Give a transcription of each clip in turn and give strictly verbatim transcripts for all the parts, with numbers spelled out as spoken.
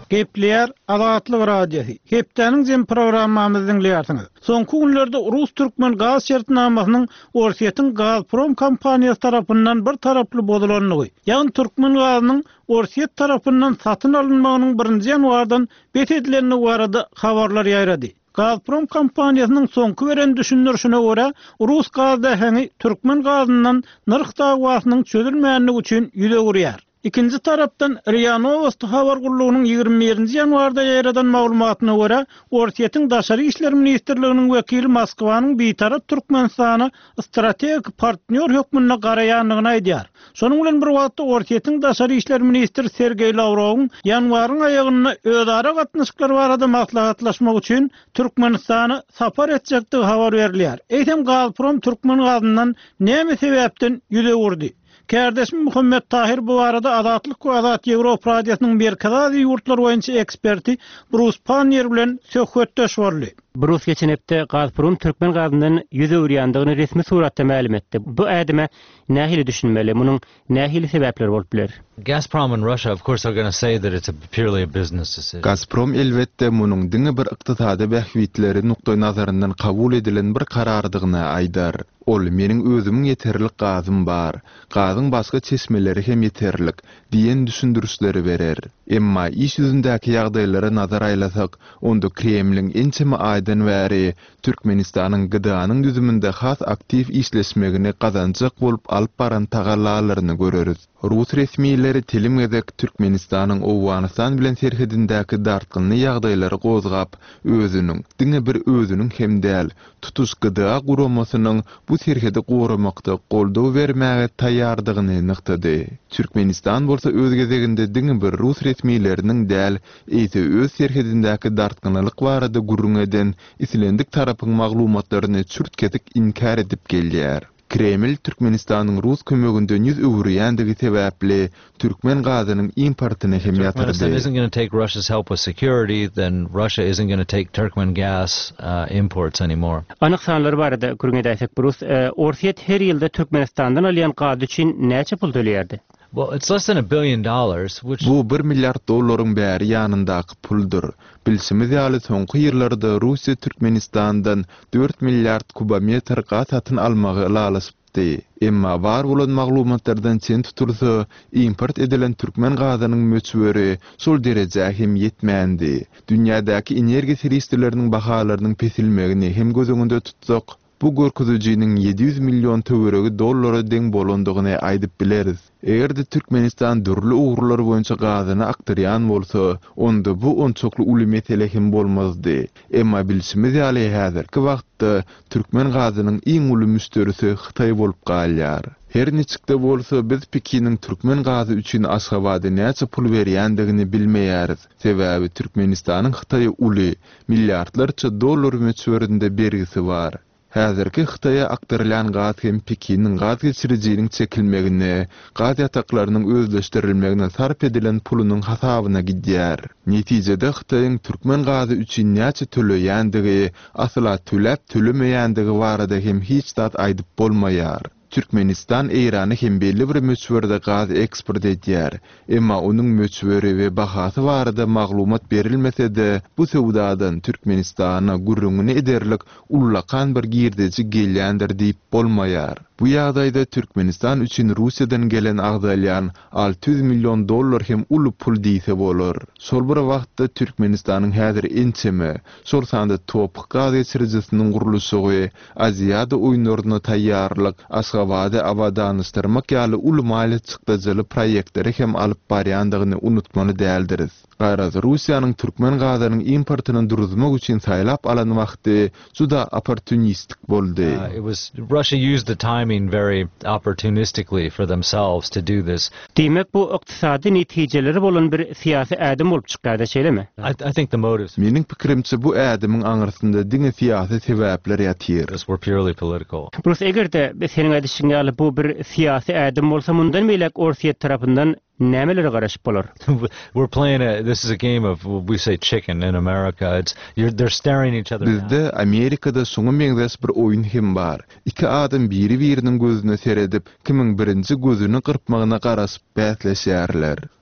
Gepleyer Azatlyk Radiosu. Hepdeniň jem programmamyzy dinleýärsiňiz. Soňky günlerde Rus Türkmen gaz şertnamasynyň Orsiýetiň Gazprom kompaniýasy tarapyndan bir taraply bolanyny, ýani Türkmen gazynyň Orsiýet tarapyndan satyn alynmagynyň birinji ýanwardan bet edilenini barada habarlar ýaýrady. Gazprom kompaniýasynyň soňky beren düşünürşine görä, Rus gaz däheni Türkmen gazyndan narx dagwasynyň çözülmänligi üçin ýüze gurýar. İkinci tarapdan Ria Novosti habar gurulugynyň ýygrimi birinji ýanwarda ýaýradan maglumatyna görä, Orsiýetiň Daşary işler ministrliginiň wekili Moskwanyň beýtarap Türkmenistana strategik partner hökmüne garaýanlygyny aýdýar. Şonuň bilen bir wagtda Orsiýetiň Daşary işler ministri Sergey Lavrowyň ýanwaryň aýagyna özara gatnaşyklar barada maslahatlaşmak üçin Türkmenistana sapar etjekdigi habar berilýär. Eýsem Gazprom Türkmen gazyndan näme sebäpden ýüze gurdy? Kardeşim Muhammed Tahir bu arada Azatlyk we Azat Ýewropa radiosynyň Merkezi ýurtlar boýunça eksperti Bruce Panier bilen söhbetdeş boldy. Bruce geçen hepde Gazprom Türkmen gazyndan ýüze urýandygyny resmi suratda ma'lum etdi. Bu ädime nähili düşünmeli, munyň nähili sebäpleri bolup biler? Gazprom and Russia, of course, are going to say that it's a purely a business decision. Gazprom elbette munyň diňe bir ykdysady bähwitleri nukdaý nazaryndan kabul edilen bir karardygyny aýdar. Ol meniň özümiň ýeterlik gazym bar, gazyň başga çeşmeleri hem ýeterlik diýen düşündürüşleri berer. Emma iş ýüzündäki ýagdaýlara nazar aýlasak, onda Kremliň ençeme aýdan bäri Türkmenistanyň gıdanyň düzüminde has aktiv işleşmegini gazanjak bolup alyp baran tagallalaryny göreriz. Rus resmiýetleri telimgedek Türkmenistanyň Owganistan bilen serhedindäki dartgyny ýagdaýlary gozgap, özüniň, diňe bir özüniň hem däl, tutuş gıda guramasynyň bu serhedi goramakda goldaw bermäge taýýardygyny nyktady. Türkmenistan bolsa öz gezeginde diňe bir Rus resmiýetleriniň däl, eýse öz serhedindäki dartgynylyk barada gurrun eden islendik tarapyň maglumatlaryny çürtkedik inkar edip gelýär. Kreml Türkmenistanyň Rus kömeginden ýüz öwürýändigi sebäpli Türkmen gazynyň importyny hem ýatyrdy. Turkmenistan isn't going to take Russia's help with security, then Russia isn't going to take Turkmen gas uh, imports anymore. Anyk sanlar barada gürüňe däsek Rus, Orsiýet her ýylda Türkmenistandan alýan gaz üçin näçe pul töleýärdi? Well, it's less than a billion dollars, which Bu bir milyard dollaryň bäri ýanyndaky puldur. Bilsimiz ýaly soňky ýyllarda Russiýa Türkmenistandan dört milyard kubometr gaz satyn almagy ýalysypdy. Emma bar bolan maglumatlardan çen tutulsa, import edilen Türkmen gazynyň möçberi şol derejä hem ýetmändi. Dünýädäki energiýa serwisleriniň bahalarynyň pesilmegini hem gözüňde tutsak, bu görkezijiniň ýedi ýüz million töweregi dollara deň bolandygyny aýdyp bileriz. Eger de Türkmenistan dürli uğurlar boýunça gazyny aktarýan bolsa, onda bu onçokly uly mesele hem bolmazdy. Emma bilsimiz ýaly häzirki wagtda Türkmen gazynyň iň uly müşterisi Hytaý bolup galýar. Her niçikde bolsa biz Pekiniň Türkmen gazy üçin Aşgabatda näçe pul berýändigini bilmeýäris. Sebäbi Türkmenistanyň Hytaýa uly milliardlarça dollar möçberinde bergisi bar. Häzirki Hytaýa aktarylan gaz hem Pekiniň gaz geçirjiginiň çekilmegine, gaz ýataklarynyň özleşdirilmegine sarp edilen pulunyň hasabyna gidýär. Netijede Hytaýyň Türkmen gazy üçin näçe töleýändigi, asla töläp tölemeýändigi barada hem hiç zat aýdyp bolmaýar. Türkmenistan Eýrany hem belli bir möçberde gaz eksport edýär. Emma onuň möçberi we bahasy barada maglumat berilmese-de, bu sewdadan Türkmenistana gurrungyny ederlik ullakan bir girdeji gelýändir diýip bolmaýar. Bu ýagdaýda Türkmenistan üçin Russiýadan gelen agdalyan altı yüz milyon dollar hem uly pul diýse bolar. Şol bir wagtda Türkmenistanyň häzir ençeme, şol sanda topuk gaz geçirjisiniň gurulşy we Aziýada oýunlaryna taýýarlyk, Aşgabatda abadanlaşdyrmak ýaly uly maliýet çykdyjyly proýektleri hem alyp barýandygyny unutmaly däldiris. Gaýra Russiýanyň Türkmen gazynyň importyny duruzmak üçin saýlap alan wagty juda opportunistik boldy. Uh, it was Russia used the timing very opportunistically for themselves to do this. Demek bu ykdysady netijeleri bolan bir siyasi ädim bolup çykýardy şeýlemi? I, I think the motives. Meniň pikirimçe bu ädimiň aňyrsynda diňe siyasi sebäpler ýatyr. Were purely political. Bruce, egerde senin edişiň ýaly bu bir siyasi ädim bolsa, mundan beýlek Orsiýet tarapyndan nämeleri garaşyp bolar? We're playing a this is a game of we say chicken in America. It's you're they're staring each other down. Bizde Amerikada soňa meňzes bir oýun hem bar. İki adam biri biriniň gözüne seredip, kimiň birinji gözüni gyrpmagyna garaşyp bäsleşýärler.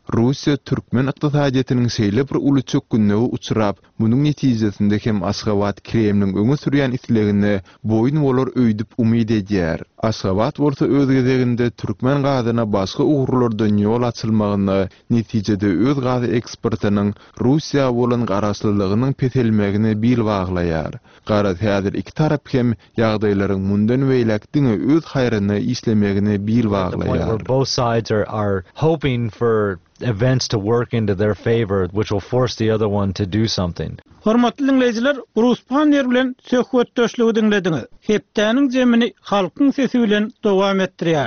Russiya Türkmen iqtisadiýatynyň şeýle bir uly çökgünligi uçurap, munyň netijesinde hem Aşgabat Kremliň öňe sürýän islegini boyun bolar öýdüp umyd edýär. Aşgabat bolsa öz gezeginde Türkmen gazyna başga ugrlardan ýol açylmagyny, netijede öz gazy eksportynyň Russiýa bolan garaşlylygynyň petelmegini bil baglaýar. Garat häzir iki tarap hem ýagdaýlaryň mundan weýlekdiňe öz haýryny islemegini bil baglaýar. Both sides are, are hoping for events to work into their favor, which will force the other one to do something. Hormatly dinleyijiler, Urus Panyer bilen söhbetdeşligi dinlediňiz. Hepdäniň jemini halkyň sesi bilen dowam etdirýär.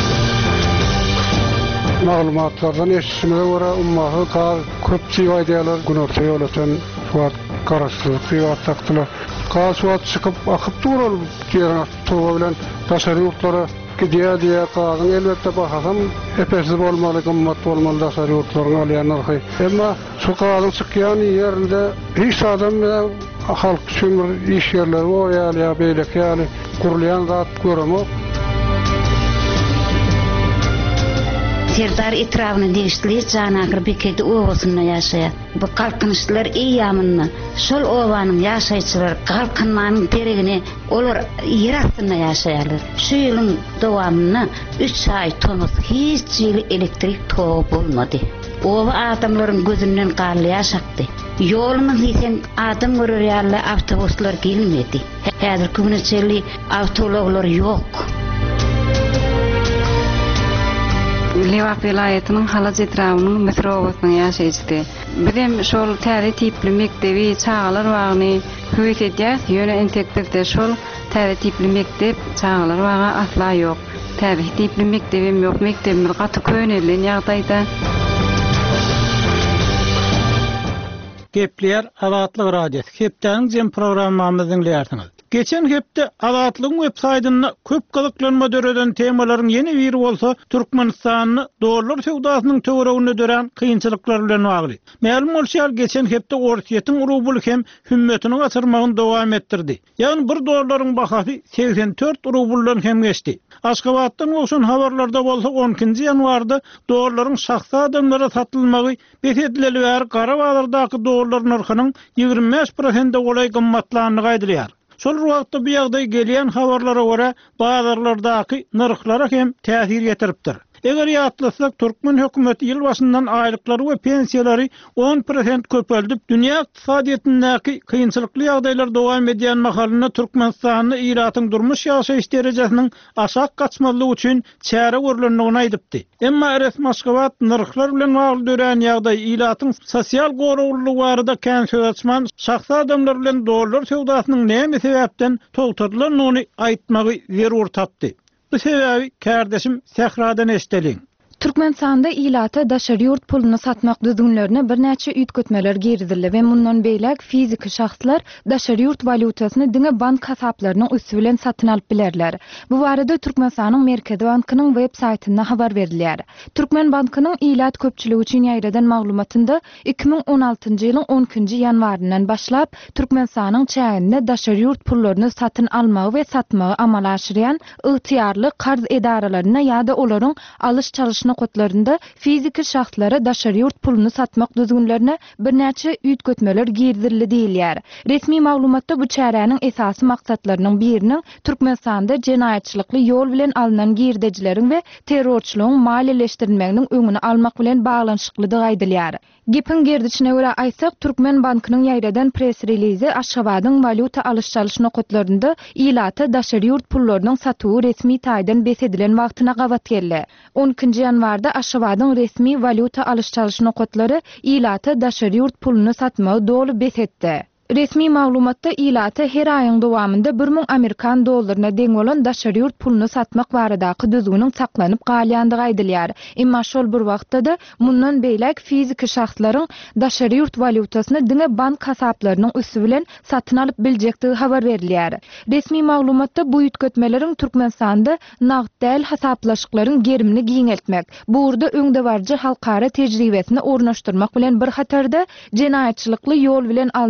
Maglumatlardan eşitmege görä ummahy kal köpçi aýdýarlar günorta ýolatan suat garaşlyk suat takdylar. Kal suat çykyp akyp dural ýerine tuwa bilen taşary ýurtlara gidiyor diye kağın elbette bakasam epeysiz olmalı, gımmat olmalı da sarı yurtlarına alayan arxay. Ama şu kağın çıkıyan yerinde hiç adam ya halk sömür iş yerleri o yani ya beylek yani kurulayan zat görümü. Serdar etrafını değiştiriyor, canakır bir kedi ovasında yaşaya. Bu kalkınışlar iyi yamınlı. Şol ovanın yaşayıcılar kalkınmanın deregine olur yer altında yaşayarlar. Şu yılın devamını üç ay tonuz hiç yıl elektrik toğu bulmadı. Ova adamların gözünden karlı yaşaktı. Yolumuz isen adam görür yerle avtobuslar gelmedi. Hazır kümünçeli avtologlar yok. Lewap vilayatynyň Halaj etrawynyň metrowasyny ýaşaýjy. Birem şol täze tipli mektebi çağalar wagyny höýt edýär. Ýöne entekde şol täze tipli mektep çağalar wagy asla ýok. Täze tipli mektebim ýok. Mektebim gaty köýnelen ýagdaýda. Gepler Azatlyk radiosu. Hepdäniň jem programmamyzyň dinleýärsiňiz. Geçen hepde Azatlygyň websaýtyna köp gyzyklanma döreden temalaryň ýeni biri bolsa Türkmenistanyny dolar sowdasynyň töweregine dören kynçylyklar bilen bagly. Ma'lum bolýar geçen hepde Orsiýetiň rubl hem hümmetini gatyrmagyny dowam etdirdi. Ýani bir dolaryň bahasy seksen dört rubldan hem geçdi. Aşgabatdan bolsun habarlarda bolsa on ikinji ýanwarda dolaryň şahsy adamlara satylmagy besedileli we Garabağlardaky dolar narhynyň ýigirme beş prosent golay gymmatlanyny gaýdylýar. Şol wagtda bu ýagdaý gelýän habarlara görä bazarlardaky narhlara hem täsir ýetiripdir. Eger ýatlasak Türkmen hökümeti ýyl başyndan aýlyklary we pensiýalary on prosent köpeldip, dünýä ykdysadyýetindäki kynçylykly ýagdaýlar dowam edýän mahalyna Türkmenistanyny iratyň durmuş ýaşaýyş derejesiniň aşak gaçmalygy üçin çäre görülendigini aýdypdy. Emma resmi Aşgabat narhlar bilen bagly dören ýagdaý iratyň sosial goraglygy barada kän söz açman şahsy adamlar bilen dolar sowdasynyň näme sebäpden toltyrylanyny aýtmagy zerur tapdy. Bu sebebi kardeşim Sehradan eşdeliň. Türkmenistanda ilata daşary ýurt pulunu satmak düzgünlerine bir näçe üýtgetmeler girdildi we mundan beýlek fizik şahslar daşary ýurt valutasyny diňe bank hasaplarynyň üstü bilen satyn alyp bilerler. Bu barada Türkmenistanyň Merkezi bankynyň web saýtynda habar berilýär. Türkmen bankynyň ilat köpçüligi üçin ýaýradan maglumatynda iki ming on altyncy ýylyň on ikinji ýanwaryndan başlap Türkmenistanyň çäğinde daşary ýurt pullaryny satyn almagy we satmagy amala aşyrýan ygtyýarly karz edaralaryna ýa-da olaryň alış çalyş nokotlarında fiziki şahslara daşary ýurt pulunu satmak düzgünlerine bir näçe üýtgetmeler girdildi diýilýär. Resmi maglumatda bu çäräniň esasy maksatlarynyň biriniň Türkmenistanda jenaýatçylykly ýol bilen alynan girdejileriň we terrorçylygyň maliýeleşdirilmeginiň öňüni almak bilen baglanyşyklydygy aýdylýar. Gepin gerdiçine görä aýsak, Türkmen bankynyň ýaýradan press release Aşgabatyň valuta alış çalyş nokotlarynda ilata daşary ýurt pullarynyň satywy resmi taýdan besedilen wagtyna gabat geldi. on ikinji ýanwarda Aşgabatyň resmi valuta alış çalyş nokotlary ilata daşary ýurt pulunu satmagy dolu besetdi. Resmi maglumatda ilata her aýyň dowamında bir ming Amerikan dollaryna deň bolan daşary ýurt pulunu satmak baradaky düzgüniň saklanyp galýandygy aýdylýar. Emma şol bir wagtda da mundan beýlek fiziki şahslaryň daşary ýurt valutasyny diňe bank hasaplarynyň üstü bilen satyn alyp biljekdigi habar berilýär. Resmi maglumatda bu üýtgetmeleriň Türkmenistanda nagd däl hasaplaşyklaryň gerimini giňeltmek, bu urda öňde barjy halkara tejribesini ornaşdyrmak bilen bir hatarda jenaýatçylykly ýol bilen alynan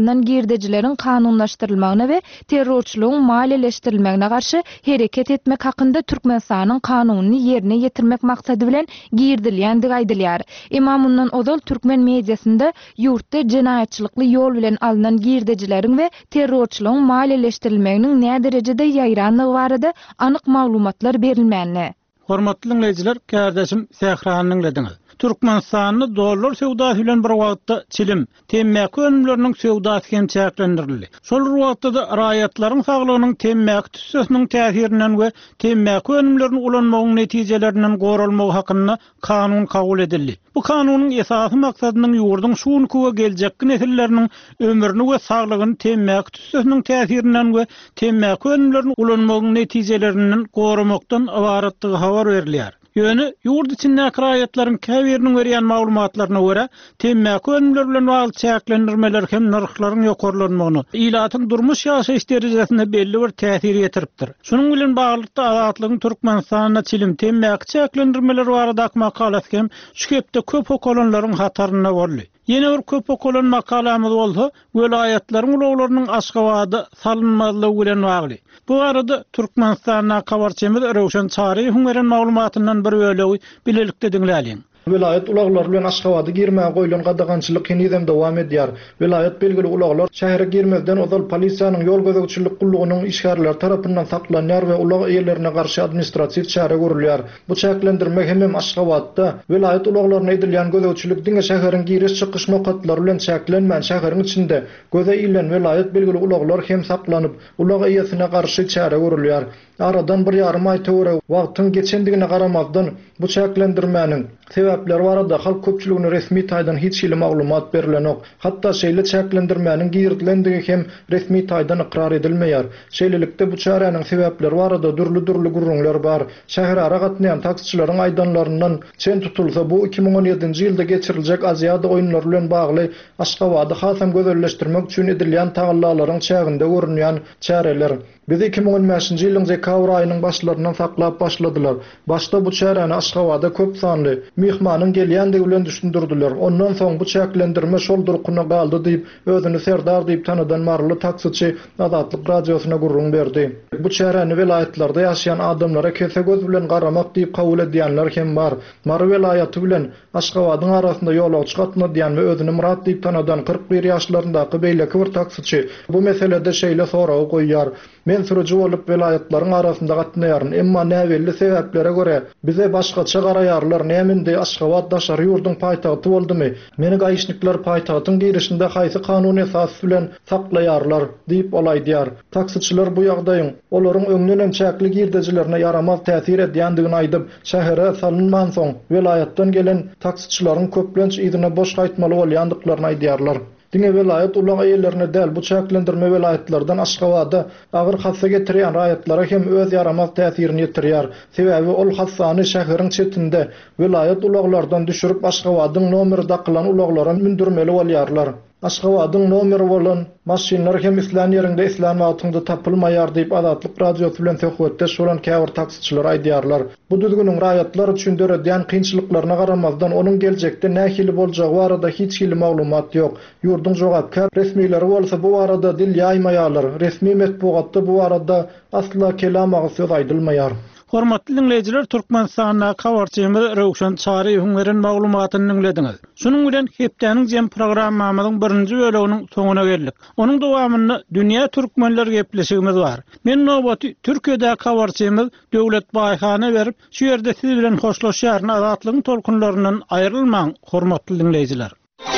girdejileriň kanunlaşdyrylmagyna we terrorçylygyň maliýeleşdirilmegine garşy hereket etmek hakynda Türkmenistanyň kanunyny ýerine ýetirmek maksady bilen girdilýändig aýdylýar. Emma mundan ozal türkmen mediasynda ýurtda jenaýatçylykly ýol bilen alynan girdejileriň we terrorçylygyň maliýeleşdirilmeginiň näme derejede ýaýranlygy barada anyk maglumatlar berilmänli. Hormatly dinleyijiler, kardeşim Sähranyň diňiz. Türkmenistanyny dollar sewdasy bilen bir wagtda çilim, temmäki önümleriniň sewdasy hem çäklendirildi. Şol wagtda da raýatlaryň saglygynyň temmäki tüssesiniň täsirinden we temmäki önümlerini ulanmagyň netijelerinden goralmagy hakynda kanun kabul edildi. Bu kanunyň esasy maksadynyň ýurdun şuwunky we geljekki nesilleriniň ömürini we saglygyny temmäki tüssesiniň täsirinden we temmäki önümlerini ulanmagyň netijelerinden goramakdan ibaratdygy habar berilýär. Ýöne ýurt içindäki raýatlaryň käbiriniň berýän maglumatlaryna görä, temmäki önümler bilen bagly çäklendirmeler hem narhlaryň ýokarlanmagyny, ilatyň durmuş ýaşaýyş derejesine belli bir täsir ýetiripdir. Şunuň bilen baglykda azatlygyň Türkmenistanyna çilim temmäki çäklendirmeler baradaky makalasy hem şu kepde köp okolanlaryň hataryna boldy. Yine bir köp okulan makalamız olsa, velayetlerin ulaglarynyň Aşgabada salınmazlygy bilen bagly. Bu arada Türkmenistanyna kabarçymyz Rewşen Çaryýewiň beren maglumatyndan bir bölegi bilelikde dinläliň. Vilayet ulaglar bilen Aşgabaty girmäge goýulan gadagançylyk hinizem dowam edýär. Vilayet belgili ulaglar şähere girmezden ozal polisiýanyň ýol gözegçilik gullugynyň işgärler tarapyndan saklanýar we ulag eýerlerine garşy administrasiw çäre görülýär. Bu çäklendirme hem Aşgabatda vilayet ulaglaryna edilýän gözegçilik diňe şäheriň giriş çykyş nokatlary bilen çäklenmän şäheriň içinde göze ilen vilayet belgili ulaglar hem saklanyp ulag eýesine garşy çäre görülýär. Aradan bir ýarym aý töwere wagtyň geçendigine garamazdan bu çäklendirmäniň sebäpleri barada halk köpçüligine resmi taýdan hiç hili maglumat berilenok. Hatda şeýle çäklendirmäniň girdilendigi hem resmi taýdan ikrar edilmeýär. Şeýlelikde bu çäräniň sebäpleri barada dürli-dürli gurrunlar bar. Şäherara gatnaýan taksçylaryň aýdanlaryndan çen tutulsa bu iki ming on ýedinji ýylda geçiriljek Aziýada oýunlary bilen bagly Aşgabady hasam gözelleşdirmek üçin edilýän tagallalaryň çäginde görünýän çäreler. Biz iki ming on beşinji ýylyň dekabr aýynyň başlaryndan saklap başladylar. Başda bu çäreni Aşgabada köp sanly mihmanyň gelýändigi bilen düşündirdiler. Ondan soň bu çäklendirme şol durkuny galdy diýip özüni serdar diýip tanadan marly taksçy Azatlyk radiosyna gurrun berdi. Bu çäreni vilayetlerde ýaşaýan adamlara kese göz bilen garamak diýip kabul edýänler hem bar. Mar vilayaty bilen Aşgabadyň arasynda ýolak çykatna diýen we özüni murat diýip tanadan kırk bir ýaşlaryndaky beýleki bir taksçy bu meselede şeýle soragy goýýar. Men sürüji bolup vilayetlaryň arasynda gatnaýaryn, emma näwelli sebäplere görä bize başgaça garaýarlar. Nämendi Aşgabat daşary ýurdun paýtagty boldymy? Meni gaýşnikler paýtagtyň girişinde haýsy kanuny esas bilen saklaýarlar diýip olaýdýar. Taksçylar bu ýagdaýyň olaryň öňünden çäkli girdejilerine yaramaz täsir edýändigini aýdyp, şähere salynman soň vilayetden gelen taksçylaryň köplenç ýygyna boş gaýtmaly bolýandyklaryny aýdýarlar. Diňe vilayet ulag eýerlerine däl bu çäklendirme vilayetlerden Aşgabada agyr hassa getirýän raýatlara hem öz yaramaz täsirini ýetirýär. Sebäbi ol hassany şäheriň çetinde vilayet ulaglardan düşürip Aşgabadyň nomeri dakylan ulaglara mündürmeli bolýarlar. Aşgabadyň nomeri bolan maşinler hem islan ýerinde islan wagtynda tapylmaýar diýip Azatlyk radiosy bilen söhbetde şolan käbir taksçylar aýdýarlar. Bu düzgünüň raýatlar üçin döredýän kynçylyklaryna garamazdan onuň geljekde nähili boljagy barada hiç hili maglumat ýok. Ýurdun jogapkar resmiýleri bolsa bu barada dil ýaýmaýarlar. Resmi medpugatda bu barada asla kelam söz aýdylmaýar. Hormatly dinleyijiler, Türkmenistanyna kabarçymyz Rewşen Çaryýewiň beren maglumatyny dinlediňiz. Şunuň bilen hepdeniň jem programmamyzyň birinji böleginiň soňuna geldik. Onuň dowamynda dünýä türkmenler gepleşigimiz bar. Men nobaty Türkiýede kabarçymyz Döwlet Baýhany berip, şu ýerde siz bilen hoşlaşýaryn azatlygyň tolkunlaryndan aýrylmaň, hormatly dinleyijiler.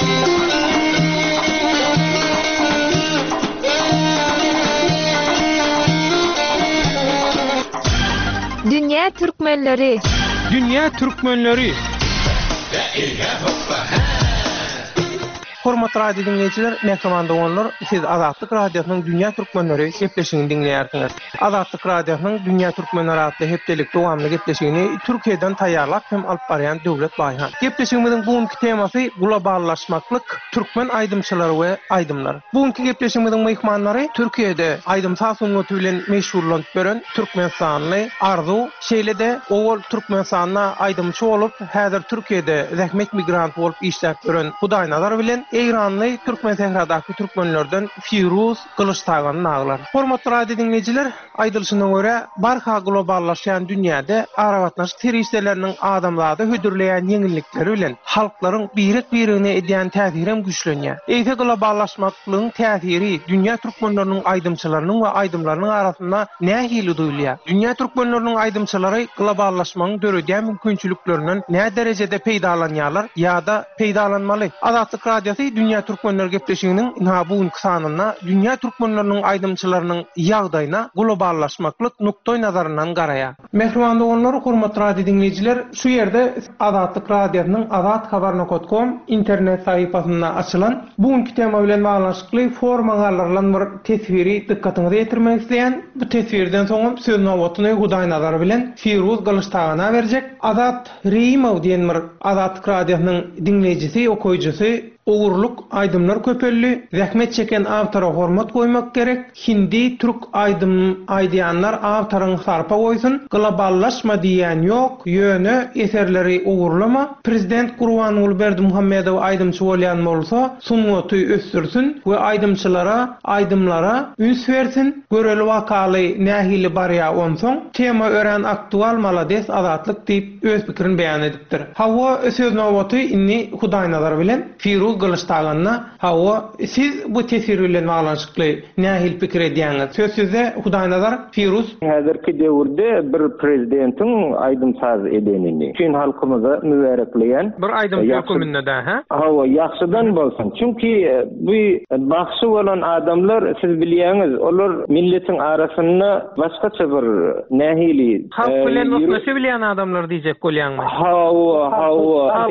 Dünya Türkmenleri. Dünya Türkmenleri. Hormatly radio dinleyijiler, näkemande bollar, siz Azatlyk radiosynyň Dünya Türkmenleri gepleşigini dinleýärsiňiz. Azatlyk radiosynyň Dünya Türkmenleri adly hepdelik dowamly gepleşigini Türkiýeden taýýarlap hem alyp barýan Döwlet Baýhan. Gepleşigimiziň bugunky temasy globallaşmaklyk türkmen aýdymçylary we aýdymlar. Bugunky gepleşigimiziň mehmanlary Türkiýede aýdym sasungaty bilen meşhurlanyp beren Türkmenistanly Arzu, şeýle-de owal Türkmenistanyna aýdymçy bolup, häzir Türkiýede zähmet migrant bolup işläp beren Hudaýnazar bilen Eýranly Türkmen Sehradaky türkmenlerden Firuz Kılıçdaýan naglar. Hormatly radio dinleýijiler, aýdylşyna görä barha globallaşýan dünýäde aragatnaş teristleriniň adamlary hödürleýän ýeňillikleri bilen halklaryň birik-birigine edýän täsiri güçlenýär. Eýse globallaşmaklygyň täsiri dünýä türkmenleriniň aýdymçylarynyň we aýdymlarynyň arasynda nähili duýulýar? Dünýä türkmenleriniň aýdymçylary globallaşmagyň döredýän mümkinçiliklerinden nä derejede peýdalanýarlar ýa-da peýdalanmaly? Azatlyk radiosu dünýä türkmenleri gepleşiginiň ha bugunky sanyna dünýä türkmenleriniň aýdymçylarynyň ýagdaýyna globallaşmaklyk nukdaý nazaryndan garaýar. Mehriban doganlar, hormatly radio dinleýijiler, şu ýerde Azatlyk radiosynyň azat habar nokta com internet sahypasynda açylan bugunky tema bilen baglanşykly formalarlaryň bir tesviri dikkatiňizi ýetirmek isleýän bu tesvirden soň söz nowatyny Hudaý nazary bilen Firuz Kılıçdaýana berjek. Azat Reýimow diýen bir Azatlyk radiosynyň dinleýijisi, okuýjysy Ogurluk aydımlar köpelli, zahmet çeken avtara hormat koymak gerek. Hindi, Türk aydım aydiyanlar avtarın sarpa koysun. Globallaşma diýen yok, yönü eserleri ogurlama. Prezident Gurbanguly Berdimuhammedow aydımçı bolýan bolsa, sunmaty ösdürsün we aydımçylara, aydımlara üns versin. Göreli wakaly nähili barya onsoň, tema ören aktual malades azatlyk diýip öz pikirini beýan edipdir. Hawa söz nowaty inni Hudaý nazary bilen Firuz Kılıçdaýanna hawa siz bu tesir bilen baglanşykly nähil pikir edýäňiz? Söz size Hudaý nazar Firuz. Häzirki döwürde bir prezidentiň aýdymsaz edenini çün halkymyza mübarekleýän bir aýdym höküminde de ha? Hawa ýaxşydan bolsun. Çünki bu baxşy bolan adamlar siz bilýäňiz, olar milletiň arasynda başgaça bir nähili halk bilen dostlaşy bilýän adamlar diýjek bolýanmy? Hawa hawa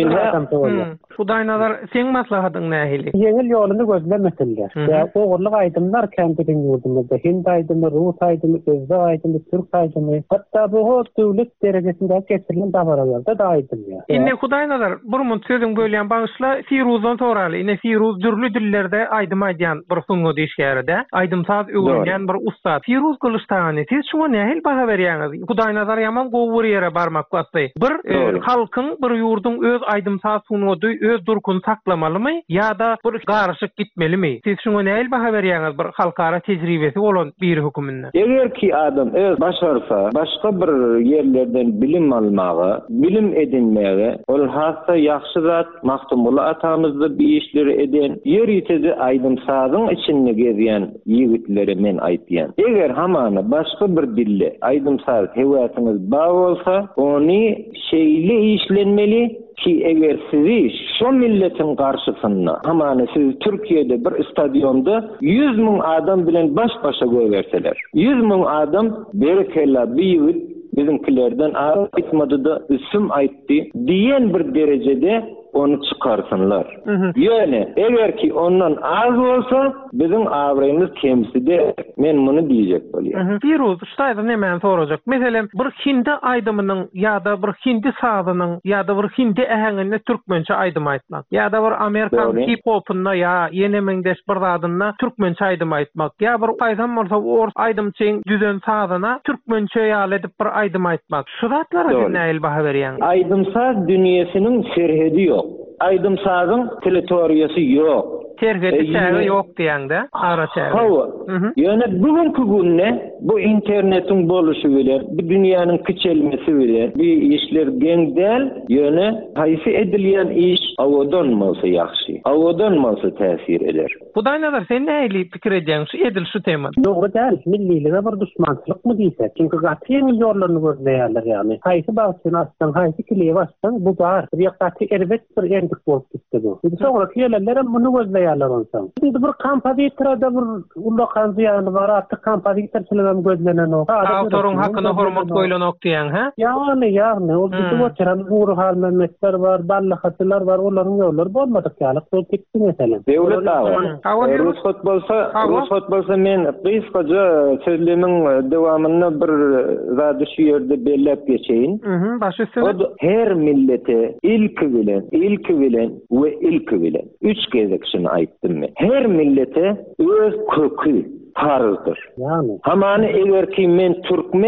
Hudaý nazar sen maslahatyň nähili? Ýeňil ýoluny gözlemesinler. Ya ogurlyk aýdymlar kentiniň ýurdumyzda Hind aýdymy, Rus aýdymy, Özbek aýdymy, Türk aýdymy, hatda bu döwlet derejesinde geçirilen dabaralarda da aýdymlar. Indi Hudaý nazar, bir mun sözüň bölýän bagyşla Firuzdan soraly. Ine Firuz dürli dillerde aýdym aýdýan bir fungo diýişgärde, aýdymsaz öwrenýän bir ustad. Firuz Kılıçdaýan, siz şuňa nähil baha berýäňiz? Hudaý nazar ýaman gowur ýere barmak basdy. Bir halkyň, bir ýurdun öz aýdymsaz fungody, öz durkuny saklamalymy ýa-da bir garaşyk gitmelimi? Siz şuňa nähil baha berýäňiz bir halkara tejribesi bolan bir höküminde? Egerki adam öz başarsa, başga bir ýerlerden bilim almagy, bilim edinmäge, ol hassa ýaxşy zat, Mahtumullah atamyzda bir işleri eden, ýer ýetede aýdymsazyň içinde gezýän ýigitlere men aýtýan. Eger hamana başga bir dille aýdymsaz hewatyňyz bar bolsa, ony şeýle işlenmeli ki eger sizi şu milletin karşısında hamana siz Türkiye'de bir stadyumda yüz bin adam bilen baş başa koyverseler, yüz bin adam berekella bir bizimkilerden aýtmady da üsüm aýtdy diýen bir derecede onu çıkarsınlar. Yani eğer ki ondan az olsa bizim avrayımız temside men bunu diyecek bolýar. Firuz, ştaýda näme sorajak? Meselem bir Hindi aýdymynyň ýa-da bir Hindi sazynyň ýa-da bir Hindi ähenginde türkmençe aýdym aýtmak ýa-da bir Amerikan hip-hopunda ýa ýenemingdeş bir zadyna türkmençe aýdym aýtmak ýa bir aýdym bolsa ors aýdymçyň düzen sazyna türkmençe ýaly edip bir aýdym aýtmak. Şu zatlara näil baha berýän? Aýdymsaz dünýäsiniň serhedi ýok. Aydımsazın teritoriyası yok. Tergedi çağı yok diýende, ara çağı. Hawa. Ýöne bugünkü günne bu internetin boluşu bilen, bu dünýäniň kiçelmesi bilen, bu işler geňdel, ýöne haýsy edilýän iş awadan bolsa ýaxşy. Awadan bolsa täsir eder. Hudaý nazar sen nähili pikir edýäň şu edil şu tema? Dogry däl, millilige bir düşmançylyk mı diýsek? Çünki gaty ýollaryny gözleýärler ýani. Haýsy bagçyny açsan, haýsy kileýi açsan, bu bar bir ýakdaty erbet bir erdik bolup gitdi bu. Biz soňra kileýärler muny gözleýärler onsoň. Şimdi bir kampaýetrada bir ulakan ziýany bar, atdy kampaýetrçilerden gözlenen o. Awtoryň hakyna hormat goýlanok diýen, ha? Ýani, ýani, ol bizi götüren Uğur Halmemmetler var, Ballahatylar var, olaryň ýollary bolmadyk ýaly. Ol ketdi meselem. Dewlet awa. Ruhsat bolsa, ruhsat bolsa men gysgaça sözlemiň dowamyny bir zady şu ýerde bellep geçeýin. Mhm, başy söz. Her millete ilki bilen, ilki bilen we ilki bilen. Üç gezekşini aýtdym men. Her millete öz kökü, tarzdır. Yani. Hamany eger ki men türkmen,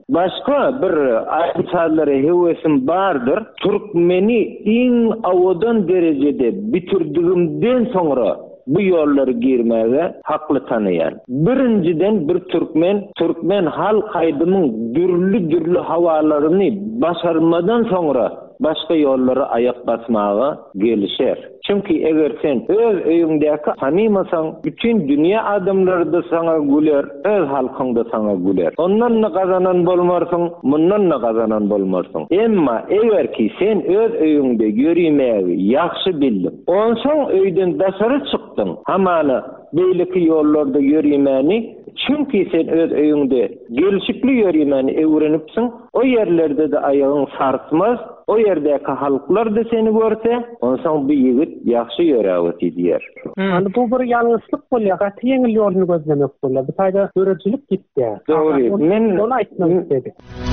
başka bir aýdymçylary hewesim bardyr. Türkmeni iň awadan derejede bitirdigimden soňra bu yolları girmeye haklı tanıyan. Birinciden bir Türkmen, Türkmen halk aydımın dürlü dürlü havalarını başarmadan sonra başka yolları ayak basmağa gelişer. Çünkü eğer sen öz öýüňdäki tanımasan, bütün dünya adamları da sana güler, öz halkın da sana güler. Ondan ne kazanan bolmarsın, bundan ne kazanan bolmarsın. Emma eğer ki sen öz öýüňde ýörimägi ýaxşy bildin, onsoň öýden daşary çyktın, hamana beýleki ýollarda ýörimäni, çünkü sen öz öýüňde gelişikli ýörimäni öwrenipsiň, o yerlerde de aýagyň sarsmaz, o yerdäki halklar da seni görse, onsoň bu ýigit ýaxşy ýöräwet edýär. Anda bu bir ýalňyslyk bolýar, gaty ýeňil ýoluny gözlemek bolýar. Bu taýda öreçilik gitdi. Dogry. Men onu aýtmak istedim.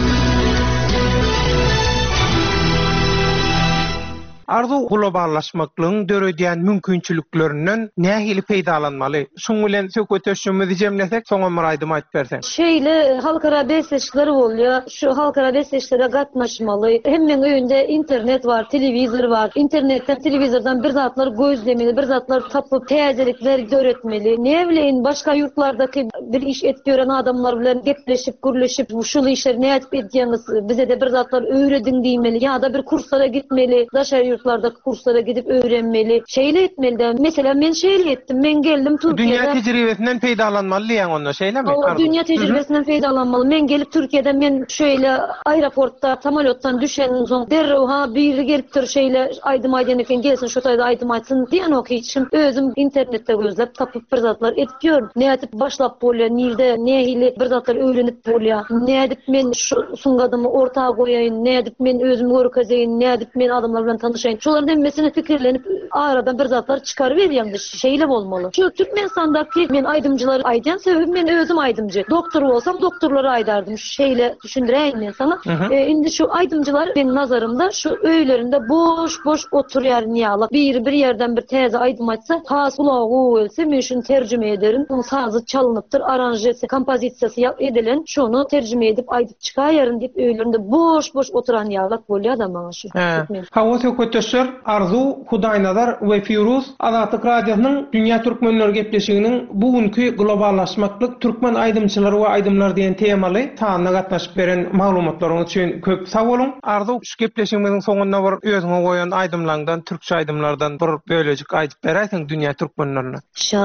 Arzu globallaşmaklygyň döredýän mümkinçiliklerinden nähili peýdalanmaly? Şoň bilen söhbetleşmemizi jemlesek, soňa bir aýdym aýtyp berseň. Şeýle halkara besleşikler bolýar. Şu halkara besleşiklere gatnaşmaly. Hemmeň öýünde internet bar, telewizor bar. Internetden, telewizordan bir zatlar gözlemeli, bir zatlar tapyp täzelikler öğretmeli. Ne bileýin, başga ýurtlardaky bir iş etip ýören adamlar bilen gepleşip, gürleşip, şol işleri näçe edýäňiz, bize de bir zatlar öýredin diýmeli, ýa-da bir kurslara gitmeli. Daşary yurtlarda kurslara gidip öğrenmeli, şeyle etmeli de. Mesela men şeyle ettim, men geldim Türkiye'de. Dünya tecrübesinden feydalanmalı diýen onda şeyle mi? O dünya tecrübesinden feydalanmalı. Men gelip Türkiye'de men şöyle aeroportda, samolyottan düşenden soň derrew ha biri gelipdir şeyle aýdym aýdan eken gelsin şu taýda aýdym aýtsyn diýen okuyçym özüm internetde gözlep tapyp bir zatlar etip ýör. Nädip başlap bolýar, nilde nähili bir zatlar öwrenip bolýar. Nädip men şu suňgadymy ortaga goýaýyn, nädip men özüm görkezeýin, nädip men adamlar bilen tanışaýyn. Şoların hemmesini fikirlenip aradan bir zatlar çıkarıp verýändir. Şeyle bolmaly. Şu Türkmenistandaky men aýdymjylar aýdan sebäbi men özüm aýdymjy. Doktor bolsam doktorlara aýdardım. Şeýle düşündiräýin men sana. E, indi şu aýdymjylar benim nazarımda şu öýlerinde boş boş oturýar ýaly. Bir bir ýerden bir täze aýdym aýtsa, has kulagy ölse men şunu terjime ederim. Onuň sazy çalynypdyr, aranjesi, kompozisiýasy edilen, şonu terjime edip aýdyp çykaýaryn diýip öýlerinde boş boş oturan ýaly bolýar da maňa şu. Hawa söhbetleşer Arzu Hudaýnazar we Firuz Azatlyk radiosynyň Dünya Türkmenleri gepleşiginiň bugünkü globallaşmaklyk türkmen aýdymçylary we aýdymlar diýen temaly taýyna gatnaşyp beren maglumatlaryň üçin köp sag bolun. Arzu şu gepleşigimiziň soňunda bir özüňe goýan aýdymlardan, türkçe aýdymlardan bir bölejik aýdyp berýäsiň Dünya Türkmenlerine.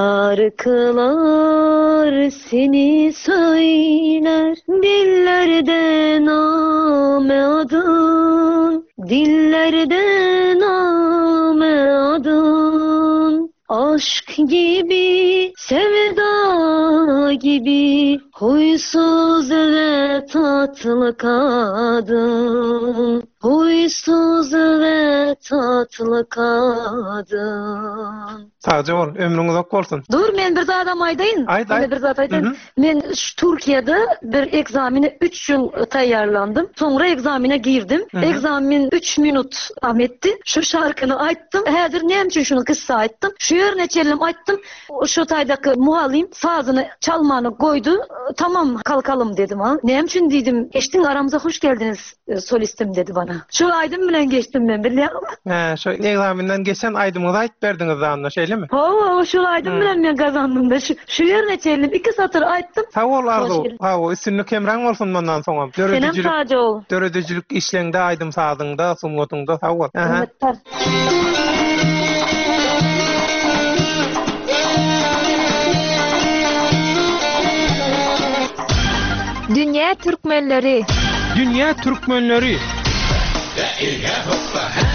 Şarkılar seni söyler, dillerde name adın, dillerde name adın. Aşk gibi, sevda gibi, huysuz ve tatlı kadın. Huysuz ve tatlı kadın. Sadece ol, ömrüňiz ok bolsun. Dur, men bir zat adam aýdaýyn. Aýt, bir zat aýdaýyn. Men şu Türkiýede bir egzamine üç ýyl taýýarlandym. Soňra egzamine girdim. Egzamin üç minut etdi. Şu şarkyny aýtdym. Häzir näme üçin şunu kıssa aýtdym. Şu ýerine çelim aýtdym. Şu taýdaky muallim sazyny çalmany goýdu. Tamam, kalkalım dedim ha. Näme üçin diýdim? Eştiň aramyza hoş geldiniz solistim dedi bana. Şu aýdym bilen geçdim men bilýärmi? He, şu egzaminden geçen aýdymyňyzy aýtyp berdiňiz anna şeýlemi? Ho, şu aýdym bilen men gazandym da şu şu ýerine çelim iki satır aýtdym. Sag ol Arzu. Ha, üstünlük kemraň bolsun bundan soňra. Döredicilik. Döredicilik işleňde aýdym sadyňda, suňgatyňda sag ol. Aha. Dünya Türkmenleri. Dünya Türkmenleri.